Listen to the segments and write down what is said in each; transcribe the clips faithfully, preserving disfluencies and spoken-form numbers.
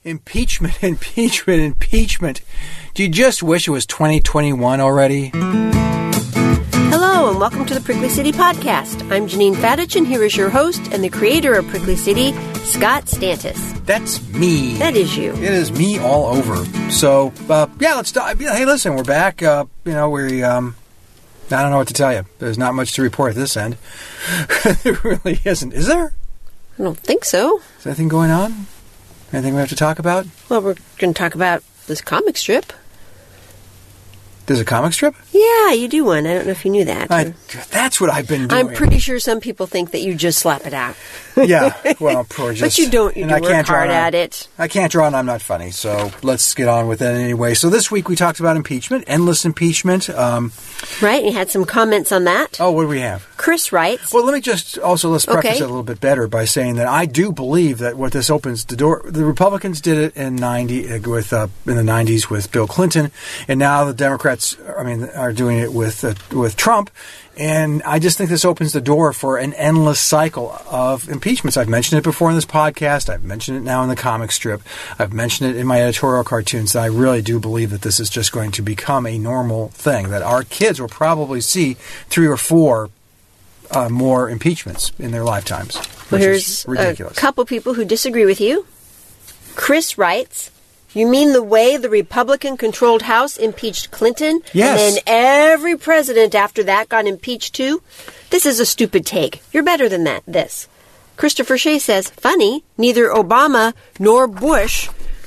Impeachment, impeachment, impeachment. Do you just wish it was twenty twenty-one already? Hello, and welcome to the Prickly City Podcast. I'm Janine Fadich, and here is your host and the creator of Prickly City, Scott Stantis. That's me. That is you. It is me all over. So, uh, yeah, let's dive. Hey, listen, we're back. Uh, you know, we, um, I don't know what to tell you. There's not much to report at this end. There really isn't. Is there? I don't think so. Is anything going on? Anything we have to talk about? Well, we're going to talk about this comic strip. There's a comic strip? Yeah, you do one. I don't know if you knew that. I, that's what I've been doing. I'm pretty sure some people think that you just slap it out. Yeah, well, poor just... But you don't. You do I work can't hard draw at it. I can't draw and I'm not funny, so let's get on with it anyway. So this week we talked about impeachment, endless impeachment. Um, right, and you had some comments on that. Oh, what do we have? Chris writes... Well, let me just also, let's preface okay. it a little bit better by saying that I do believe that what this opens the door... The Republicans did it in ninety with uh, in the nineties with Bill Clinton, and now the Democrats, I mean, are doing it with uh, with Trump. And I just think this opens the door for an endless cycle of impeachments. I've mentioned it before in this podcast. I've mentioned it now in the comic strip. I've mentioned it in my editorial cartoons. I really do believe that this is just going to become a normal thing, that our kids will probably see three or four uh, more impeachments in their lifetimes. Well, here's a couple people who disagree with you. Chris writes... You mean the way the Republican-controlled House impeached Clinton? Yes. And then every president after that got impeached too? This is a stupid take. You're better than that, this. Christopher Shea says, funny, neither Obama nor Bush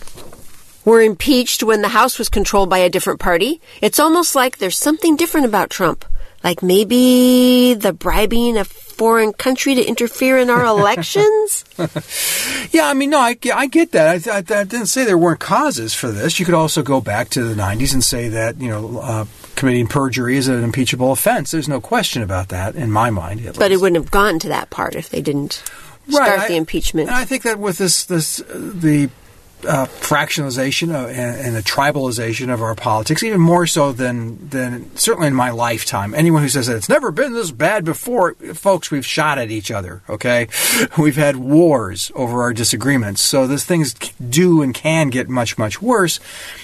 were impeached when the House was controlled by a different party. It's almost like there's something different about Trump. Like maybe the bribing a foreign country to interfere in our elections? Yeah, I mean, no, I, I get that. I, I, I didn't say there weren't causes for this. You could also go back to the nineties and say that, you know, uh, committing perjury is an impeachable offense. There's no question about that in my mind. At but least. It wouldn't have gone to that part if they didn't right. start I, the impeachment. And I think that with this, this uh, the... Uh, fractionalization of, and, and the tribalization of our politics, even more so than than certainly in my lifetime. Anyone who says that it's never been this bad before, folks, we've shot at each other, okay? We've had wars over our disagreements. So these things do and can get much, much worse.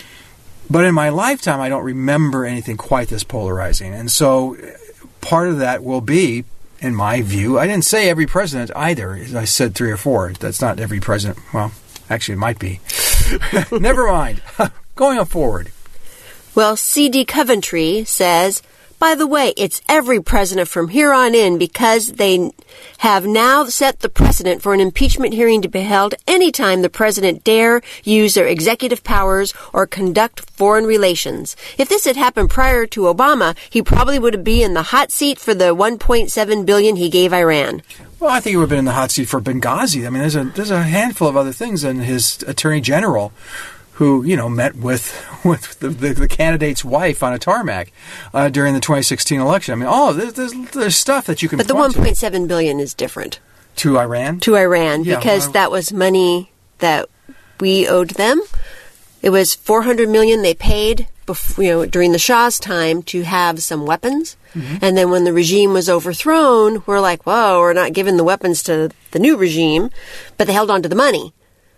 But in my lifetime, I don't remember anything quite this polarizing. And so part of that will be, in my view, I didn't say every president either. I said three or four. That's not every president. Well, actually, it might be. Never mind. Going on forward. Well, C D Coventry says, by the way, it's every president from here on in because they have now set the precedent for an impeachment hearing to be held anytime the president dare use their executive powers or conduct foreign relations. If this had happened prior to Obama, he probably would be in the hot seat for the one point seven billion dollars he gave Iran. Well, I think he would have been in the hot seat for Benghazi. I mean, there's a there's a handful of other things in his attorney general who, you know, met with with the, the, the candidate's wife on a tarmac uh, during the twenty sixteen election. I mean, oh, there's, there's, there's stuff that you can But the point one point seven billion dollars is different. To Iran? To Iran, yeah, because well, that was money that we owed them. It was four hundred million dollars they paid before, you know, during the Shah's time to have some weapons. Mm-hmm. And then when the regime was overthrown, we're like, whoa, we're not giving the weapons to the new regime, but they held on to the money.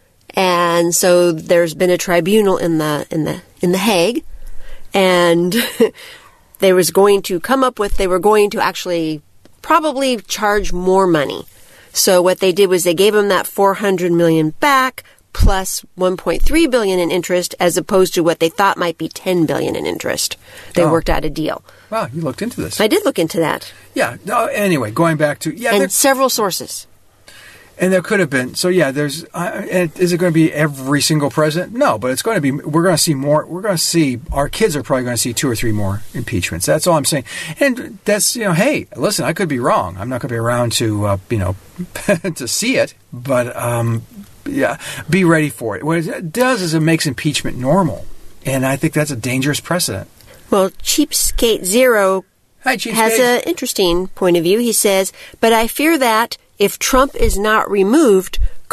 And so there's been a tribunal in the in the in the Hague, and they was going to come up with they were going to actually probably charge more money. So what they did was they gave them that four hundred million dollars back plus one point three billion dollars in interest, as opposed to what they thought might be ten billion dollars in interest. They oh. worked out a deal. Wow, you looked into this. I did look into that. Yeah. No, anyway, going back to yeah, and there, several sources. And there could have been. So yeah, there's. Uh, and is it going to be every single president? No, but it's going to be. We're going to see more. We're going to see. Our kids are probably going to see two or three more impeachments. That's all I'm saying. And that's, you know, hey, listen, I could be wrong. I'm not going to be around to uh, you know to see it. But um, yeah, be ready for it. What it does is it makes impeachment normal, and I think that's a dangerous precedent. Well, Cheapskate Zero Hi, Cheapskate. has an interesting point of view. He says, but I fear that if Trump is not removed,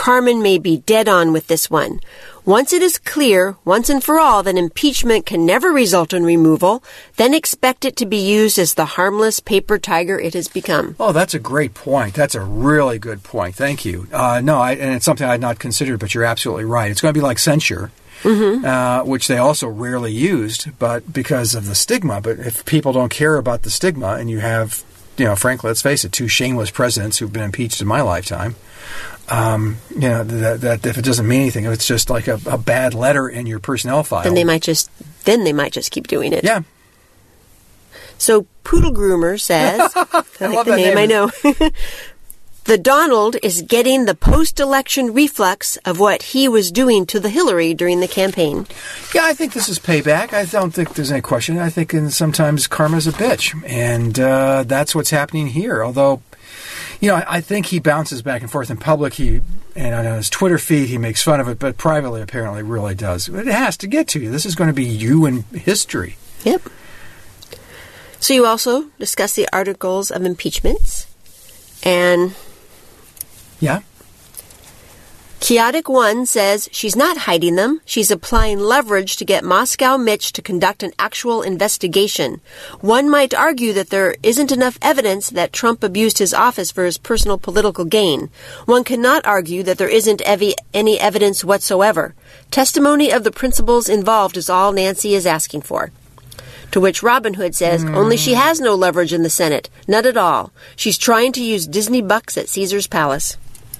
Carmen may be dead on with this one. Once it is clear, once and for all, that impeachment can never result in removal, then expect it to be used as the harmless paper tiger it has become. Oh, that's a great point. That's a really good point. Thank you. Uh, no, I, and it's something I had not considered, but you're absolutely right. It's going to be like censure, mm-hmm. uh, which they also rarely used, but because of the stigma. But if people don't care about the stigma, and you have, you know, frankly, let's face it, two shameless presidents who've been impeached in my lifetime, Um, you know, that, that if it doesn't mean anything, if it's just like a, a bad letter in your personnel file, then they might just then they might just keep doing it. Yeah. So Poodle Groomer says, I, I like love the that name, name. I know. The Donald is getting the post-election reflex of what he was doing to the Hillary during the campaign. Yeah, I think this is payback. I don't think there's any question. I think sometimes karma's a bitch, and uh, that's what's happening here. Although, you know, I, I think he bounces back and forth in public. He and on his Twitter feed, he makes fun of it, but privately, apparently, really does. It has to get to you. This is going to be you in history. Yep. So you also discuss the articles of impeachments, and yeah. Chaotic One says she's not hiding them. She's applying leverage to get Moscow Mitch to conduct an actual investigation. One might argue that there isn't enough evidence that Trump abused his office for his personal political gain. One cannot argue that there isn't ev- any evidence whatsoever. Testimony of the principals involved is all Nancy is asking for. To which Robin Hood says, mm. only she has no leverage in the Senate. Not at all. She's trying to use Disney bucks at Caesar's Palace.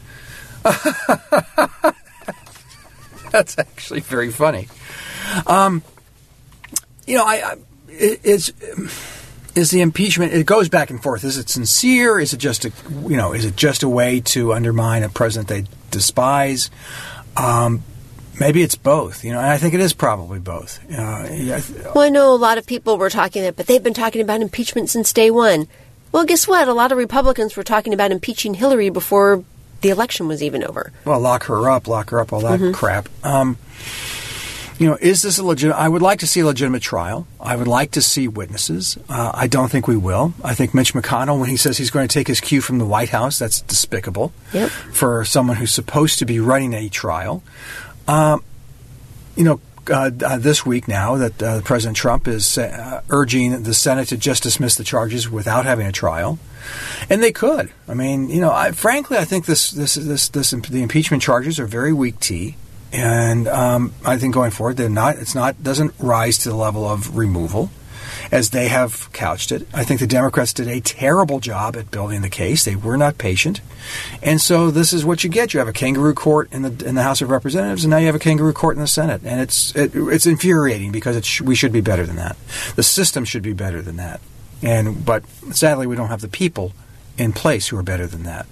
That's actually very funny. Um, you know, I, I it, it's is the impeachment. It goes back and forth. Is it sincere? Is it just a you know? Is it just a way to undermine a president they despise? Um, maybe it's both. You know, and I think it is probably both. Uh, yeah. Well, I know a lot of people were talking about, but they've been talking about impeachment since day one. Well, guess what? A lot of Republicans were talking about impeaching Hillary before the election was even over. Well, lock her up, lock her up, all that mm-hmm. crap. Um, you know, is this a legit? I would like to see a legitimate trial. I would like to see witnesses. Uh, I don't think we will. I think Mitch McConnell, when he says he's going to take his cue from the White House, that's despicable yep. for someone who's supposed to be running a trial. Um, you know, uh, uh, this week now that uh, President Trump is uh, urging the Senate to just dismiss the charges without having a trial. And they could. I mean, you know, I, frankly, I think this, this, this, this, the impeachment charges are very weak tea, and um, I think going forward, they're not. It's not doesn't rise to the level of removal, as they have couched it. I think the Democrats did a terrible job at building the case. They were not patient, and so this is what you get. You have a kangaroo court in the in the House of Representatives, and now you have a kangaroo court in the Senate, and it's it, it's infuriating because it sh- we should be better than that. The system should be better than that. And but sadly, we don't have the people in place who are better than that.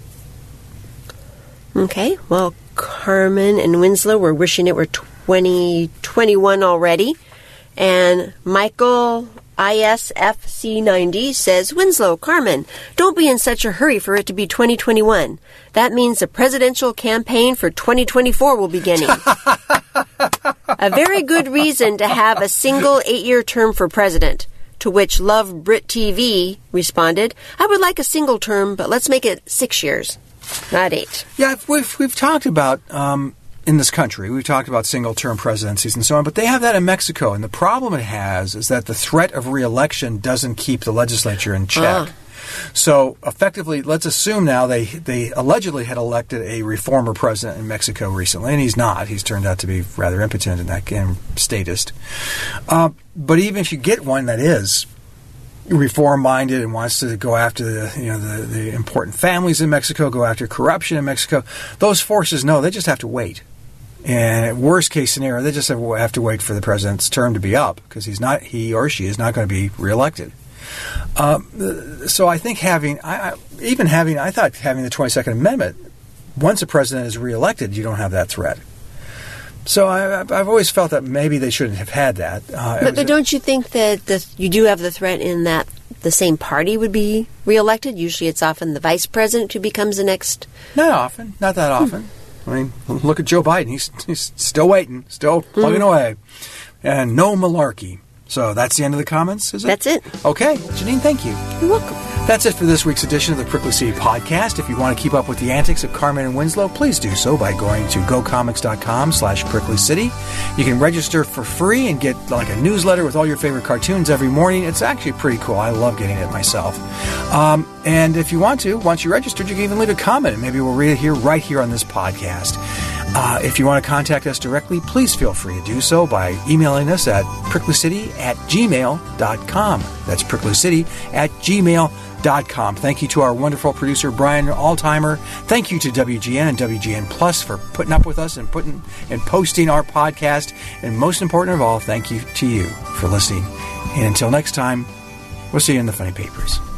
Okay. Well, Carmen and Winslow were wishing it were twenty twenty-one already. And Michael I S F C ninety says, Winslow, Carmen, don't be in such a hurry for it to be twenty twenty-one. That means the presidential campaign for twenty twenty-four will be beginning. A very good reason to have a single eight-year term for president. To which Love Brit T V responded, I would like a single term, but let's make it six years, not eight. Yeah, we've, we've talked about, um, in this country, we've talked about single-term presidencies and so on, but they have that in Mexico. And the problem it has is that the threat of re-election doesn't keep the legislature in check. Ah. So effectively, let's assume now they they allegedly had elected a reformer president in Mexico recently, and he's not. He's turned out to be rather impotent in that game, statist. Uh, but even if you get one that is reform-minded and wants to go after the you know the, the important families in Mexico, go after corruption in Mexico, those forces know they just have to wait. And at worst case scenario, they just have, have to wait for the president's term to be up because he's not he or she is not going to be reelected. Um, so I think having, I, I, even having, I thought having the twenty-second Amendment, once a president is reelected, you don't have that threat. So I, I've always felt that maybe they shouldn't have had that. Uh, but, but don't you think that the, you do have the threat in that the same party would be reelected? Usually it's often the vice president who becomes the next... Not often. Not that often. Hmm. I mean, look at Joe Biden. He's, he's still waiting, still plugging hmm. away. And no malarkey. So that's the end of the comments, is it? That's it. Okay. Janine, thank you. You're welcome. That's it for this week's edition of the Prickly City Podcast. If you want to keep up with the antics of Carmen and Winslow, please do so by going to gocomics.com slash Prickly City. You can register for free and get like a newsletter with all your favorite cartoons every morning. It's actually pretty cool. I love getting it myself. Um, and if you want to, once you're registered, you can even leave a comment, and maybe we'll read it here right here on this podcast. Uh, if you want to contact us directly, please feel free to do so by emailing us at pricklycity at gmail dot com. That's pricklycity at gmail dot com. Thank you to our wonderful producer, Brian Altimer. Thank you to W G N and W G N Plus for putting up with us and putting and posting our podcast. And most important of all, thank you to you for listening. And until next time, we'll see you in the funny papers.